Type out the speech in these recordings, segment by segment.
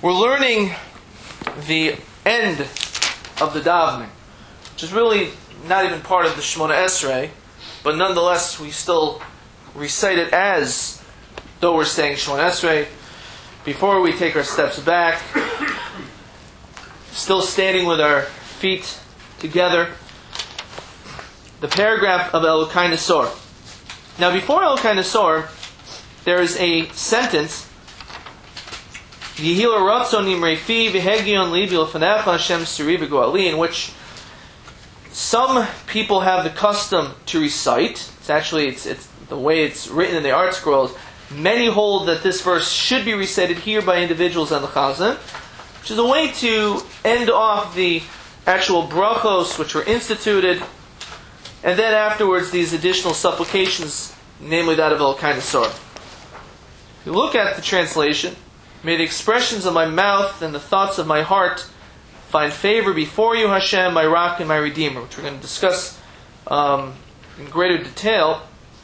We're learning the end of the davening, which is really not even part of the Shemona Esrei, but nonetheless we still recite it as though we're saying Shemona Esrei. Before we take our steps back, still standing with our feet together, the paragraph of Elokai Nesor. Now before Elokai Nesor, there is a sentence, Yehila Ratzon Imrei Fi V'Hegion Libi L'Fanecha Hashem Siri V'Goali, in which some people have the custom to recite. It's the way it's written in the art scrolls. Many hold that this verse should be recited here by individuals on the Chazan, which is a way to end off the actual brachos which were instituted, and then afterwards these additional supplications, namely that of Elokai Nesor. If you look at the translation, may the expressions of my mouth and the thoughts of my heart find favor before you, Hashem, my rock and my redeemer, which we're going to discuss in greater detail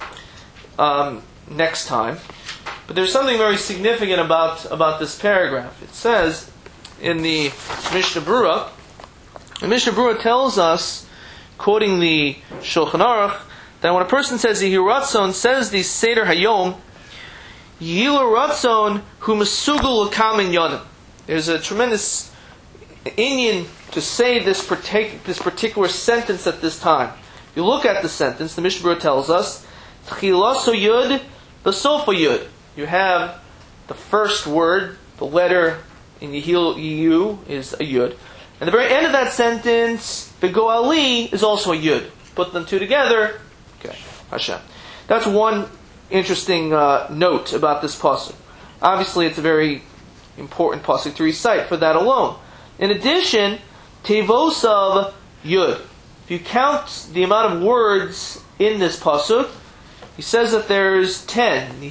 next time. But there's something very significant about this paragraph. It says in the Mishnah Berurah, the Mishnah Berurah tells us, quoting the Shulchan Aruch, that when a person says Yehi Ratzon, says the Seder Hayom, Yilu Ratzon hu mesugul l'kamin yonim. There's a tremendous inyan to say this particular sentence at this time. If you look at the sentence, the Mishnah Berurah tells us, Tchilaso yud, basofa yud. You have the first word, the letter in Yehu is a yud. And the very end of that sentence, the Goali is also a yud. Put them two together, okay, Hashem. That's one interesting note about this pasuk. Obviously, it's a very important pasuk to recite for that alone. In addition, Tevosav Yud. If you count the amount of words in this pasuk, he says that there's 10.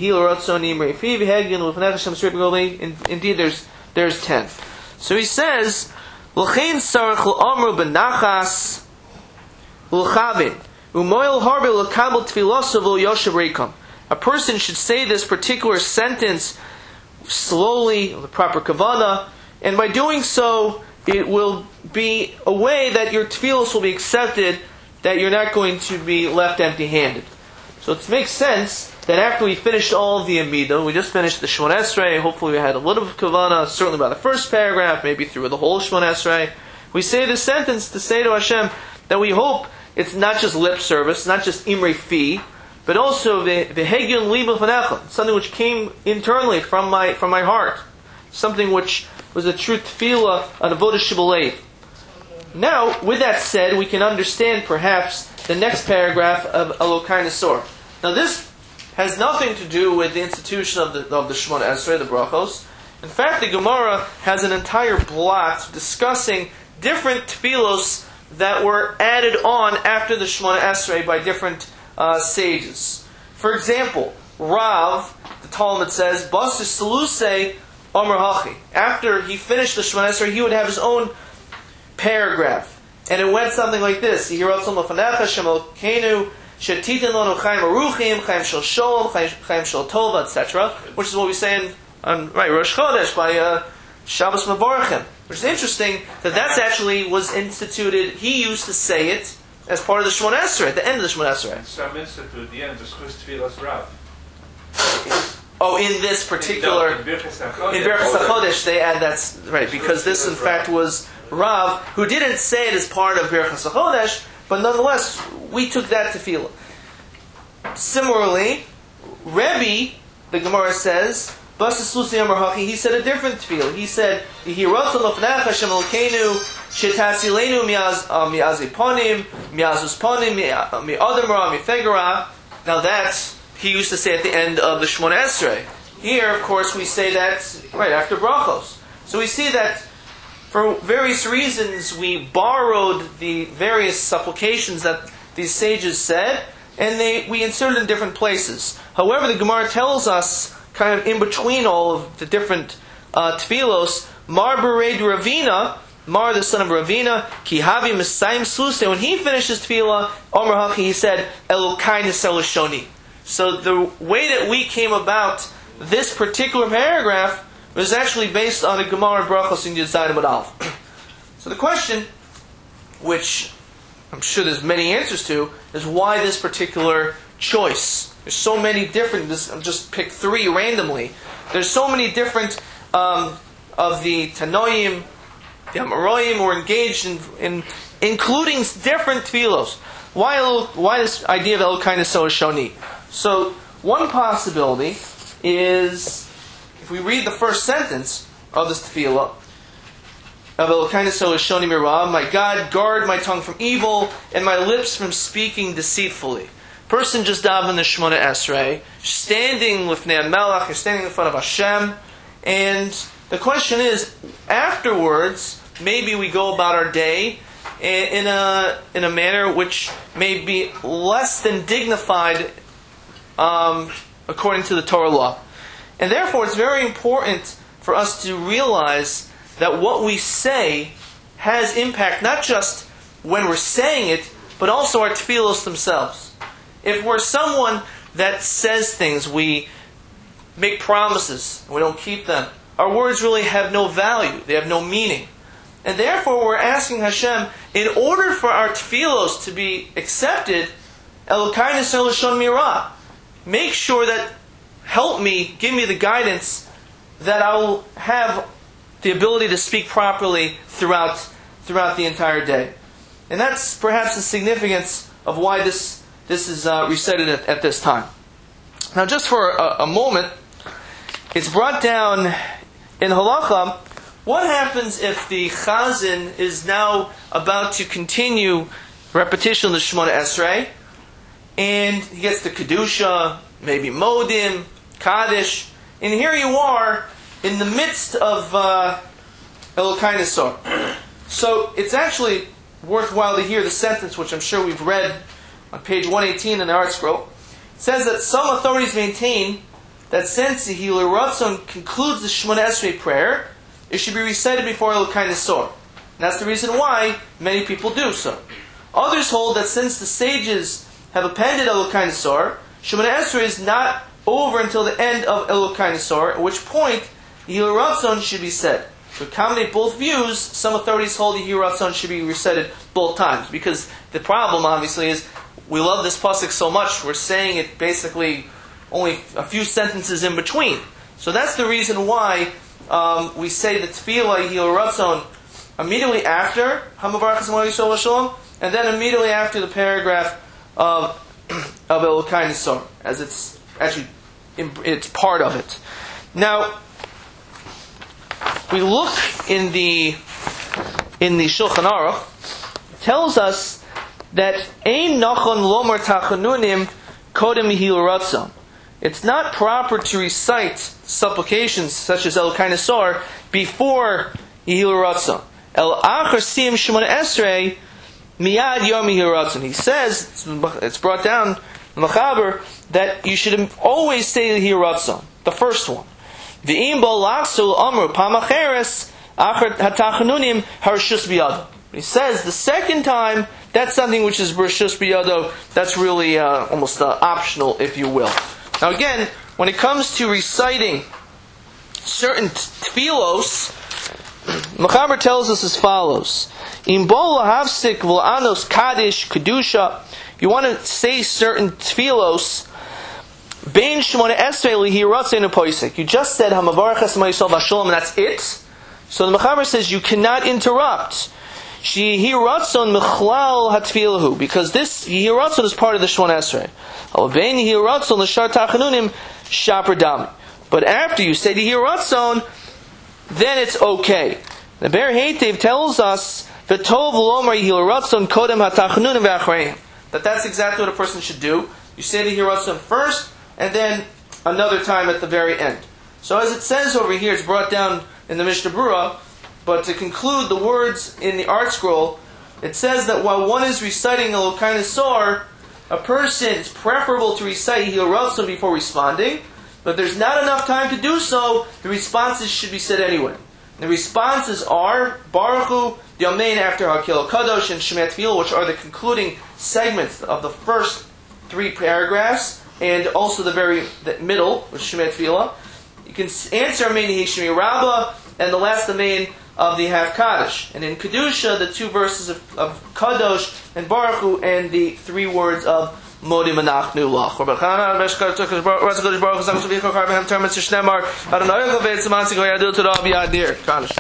Indeed, there's 10. So he says, L'chein sarach l'omru benachas l'chavin u'moil harbe l'kabel tfilosav l'yoshev reikam. A person should say this particular sentence slowly, with the proper kavanah, and by doing so, it will be a way that your tefillos will be accepted, that you're not going to be left empty-handed. So it makes sense that after we finished all of the Amidah, we just finished the Shemona Esrei, hopefully we had a little bit of kavanah, certainly by the first paragraph, maybe through the whole Shemona Esrei. We say this sentence to say to Hashem that we hope it's not just lip service, not just Imrei Fi, but also V'Hegion Libi L'Fanecha, something which came internally from my heart, something which was a true tefillah, an avodah shibboleth. Now, with that said, we can understand perhaps the next paragraph of Elokai Nesor. Now, this has nothing to do with the institution of the Shemona Esrei, the brachos. In fact, the Gemara has an entire blot discussing different tefillos that were added on after the Shemona Esrei by different sages. For example, Rav, the Talmud says, Basis Saluse Omer Hachi. After he finished the Shemona Esrei, he would have his own paragraph. And it went something like this. Yehi Ratzon L'Fanecha Shem Elokeinu Shetitin Lanu Chaim Aruchim, Chaim Shel Sholom, Chaim Shel Tova, etc. Which is what we say on Rosh Chodesh by Shabbos Mevorachim. Which is interesting that actually was instituted. He used to say it as part of the Shemona Esrei, at the end of the Shemona Esrei. Some institute at the end, the Schus Tfilas Rav. Oh, in this particular... In Birchas HaChodesh, they add that's right, because this in fact was Rav, who didn't say it as part of Birchas HaChodesh, but nonetheless, we took that tefillah. Similarly, Rebbe, the Gemara says, he said a different tefillah. He said, Yehi Ratzon L'Fanecha Hashem Elokeinu Shetasilenu mi'azi ponim, mi'azus ponim, mi'adam ra, mi'fegara. Now that he used to say at the end of the Shemona Esrei. Here, of course, we say that right after brachos. So we see that for various reasons we borrowed the various supplications that these sages said, and we inserted in different places. However, the Gemara tells us, kind of in between all of the different tefillos, Mar Bered Ravina, Mar the son of Ravina, Kihavi Messiah Sluse, when he finished his tefillah, Omer Hachi, he said, Elokai Nesel. So the way that we came about this particular paragraph It was actually based on a Gemara Brachos in Yud Zayin Amud Aleph. So the question, which I'm sure there's many answers to, is why this particular choice? There's so many different. I'll just pick three randomly. There's so many different of the Tanoim, the Amoraim were engaged in including different tefillos. Why this idea of Elokai Neso Shoni? So one possibility is, if we read the first sentence of this tefillah, of Elokai Neso Shoni Mira, my God, guard my tongue from evil and my lips from speaking deceitfully. Person just daven the Shemona Esrei, standing with Nea Melech, you're standing in front of Hashem, and the question is, afterwards, maybe we go about our day in a manner which may be less than dignified according to the Torah law. And therefore, it's very important for us to realize that what we say has impact, not just when we're saying it, but also our tefillos themselves. If we're someone that says things, we make promises, and we don't keep them, our words really have no value, they have no meaning. And therefore we're asking Hashem, in order for our tefillos to be accepted, Elokai Neso Lashon Mira, make sure that, help me, give me the guidance that I will have the ability to speak properly throughout the entire day. And that's perhaps the significance of why this is recited at this time. Now just for a moment, it's brought down in Halacha, what happens if the Chazan is now about to continue repetition of the Shemona Esrei, and he gets the Kedusha, maybe Modim, Kaddish, and here you are in the midst of Elokai Neso. So it's actually worthwhile to hear the sentence, which I'm sure we've read on page 118 in the Art Scroll. It says that some authorities maintain that since the Hilul Ratzon concludes the Shemona Esrei prayer, it should be recited before Elokai Neso. And that's the reason why many people do so. Others hold that since the sages have appended Elokai Neso, Shemona Esrei is not over until the end of Elokai Neso, at which point the Hilul Ratzon should be said. To accommodate both views, some authorities hold the Hilul Ratzon should be recited both times, because the problem obviously is we love this pasuk so much, we're saying it basically only a few sentences in between. So that's the reason why we say the Tefillah Hilul Ratzon immediately after Hamavarach Hashem Yisrael Shalom, and then immediately after the paragraph of Elokai Neso, as it's actually it's part of it. Now, we look in the Shulchan Aruch, it tells us that Ein Nachon Lomar Tachanunim Kodem Hilul Ratzon. It's not proper to recite supplications such as Elokai Neso before Hilul Ratzon. El Achar Siyum Shemona Esrei Miyad Yom Hilul Ratzon. He says, it's brought down in Mechaber, that you should always say the Hilul Ratzon, the first one. V'im bo lachsul amru pamacheres achar hatachanunim harshus biyado. He says the second time, that's something which is harshus biyado. That's really almost optional, if you will. Now again, when it comes to reciting certain tefillos, Mechaber tells us as follows: Im bo lahavsik v'la'anos kaddish kedusha. You want to say certain tefillos. Bein Shemona Esrei Hilul Ratzon Poisek. You just said Hamavarach Hashem Yisrael Shalom, and that's it. So the Mechaber says you cannot interrupt. Hilul Ratzon Mechlal Hatfilahu, because this Hilul Ratzon is part of the Shemona Esrei. Bein Hilul Ratzon L'Shar Tachanunim Shaper Dami. But after you say the Hilul Ratzon, then it's okay. The Ber Heitev tells us V'tov Lomar Hilul Ratzon Kodem HaTachanunim V'Achreim, that that's exactly what a person should do. You say the Hilul Ratzon first, and then another time at the very end. So as it says over here, it's brought down in the Mishnah Berurah, but to conclude the words in the Art Scroll, it says that while one is reciting Elokai Neso, a person, it's preferable to recite Hilul Ratzon before responding, but if there's not enough time to do so, the responses should be said anyway. The responses are Baruch Hu, the Amen after Hakil Kadosh, and Shema Tefillah, which are the concluding segments of the first three paragraphs, and also the middle, with Shema Tefillah. you can answer Ameini Hishmi Rabbah, and the last Amen of the Hakadosh. And in Kedusha, the 2 verses of Kadosh and Baruch Hu, and the 3 words of Modi Manachnu Lach.